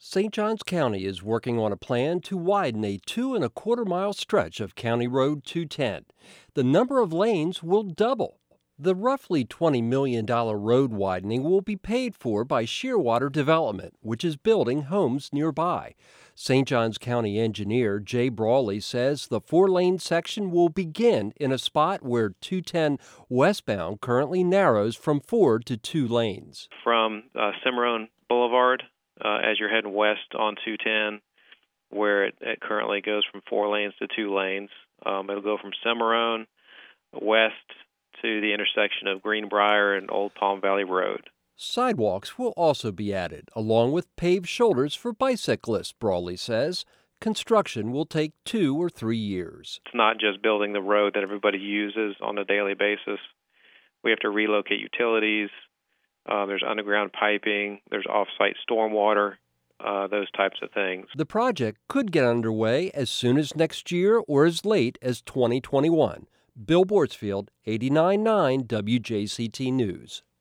St. Johns County is working on a plan to widen a 2.25 mile stretch of County Road 210. The number of lanes will double. The roughly $20 million road widening will be paid for by Shearwater Development, which is building homes nearby. St. Johns County engineer Jay Brawley says the 4-lane section will begin in a spot where 210 westbound currently narrows from 4 to 2 lanes. From Cimarron Boulevard, as you're heading west on 210, where it currently goes from 4 lanes to 2 lanes. It'll go from Cimarron west to the intersection of Greenbrier and Old Palm Valley Road. Sidewalks will also be added, along with paved shoulders for bicyclists, Brawley says. Construction will take 2 or 3 years. It's not just building the road that everybody uses on a daily basis. We have to relocate utilities. There's underground piping. There's off-site stormwater, those types of things. The project could get underway as soon as next year or as late as 2021. Bill Borsfield, 89.9 WJCT News.